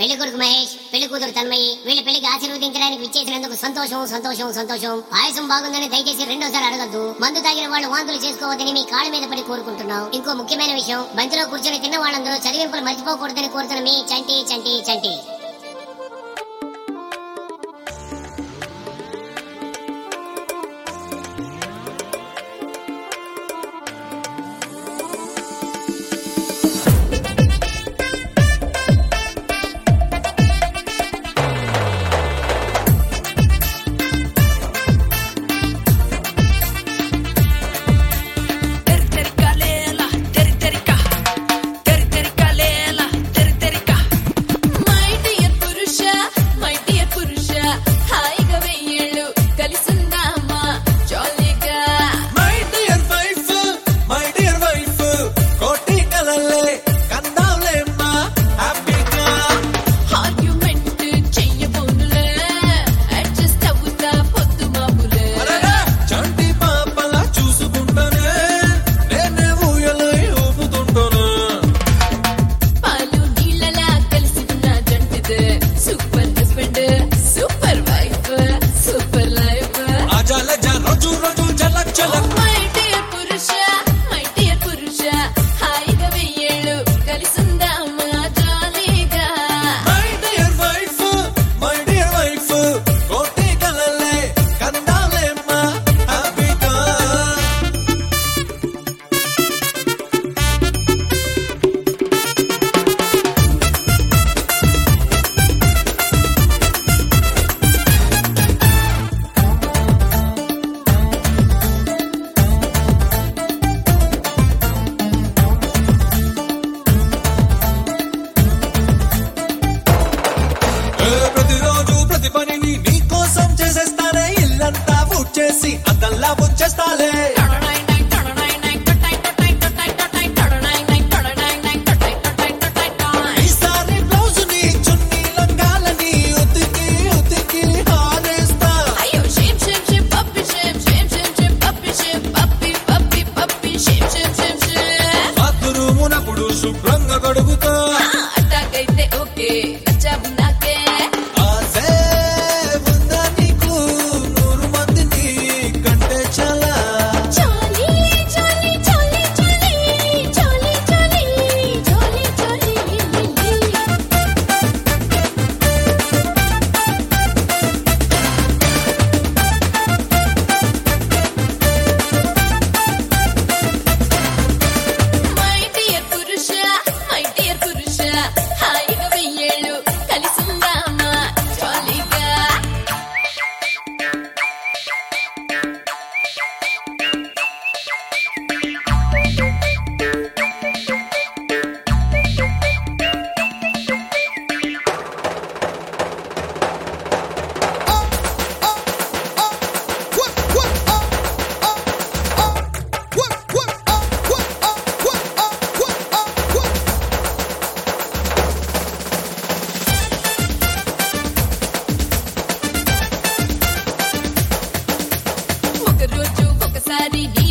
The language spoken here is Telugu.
పెళ్లి కొడుకు మహేష్, పెళ్లి కూతురు తన్మయి వీళ్ళ పెళ్లికి ఆశీర్వదించడానికి విచ్చేసినందుకు సంతోషం సంతోషం సంతోషం. పాయసం బాగుందని దయచేసి రెండోసారి అడగద్దు. మందు తాగిన వాళ్ళు వాంతులు చేసుకోవద్దని మీ కాళ్ళ మీద పడి కోరుకుంటున్నాం. ఇంకో ముఖ్యమైన విషయం, బంతిలో కూర్చొని తిన్న వాళ్ళందరూ చదివింపులు మర్చిపోకూడదని కోరుతున్న మీ చంటి చంటి చంటి. చేసి అదల్లా వచ్చేస్తాలే. ఈసారి బ్లౌజు ని చున్నీ లంగాలని ఉతికి ఉతికి హారేస్తా. బాత్రూమునప్పుడు శుభ్రంగా కడుగుతా. అట్టాకైతే ఓకే నచ్చావు నాకే. ఒకరోజు ఒకసారి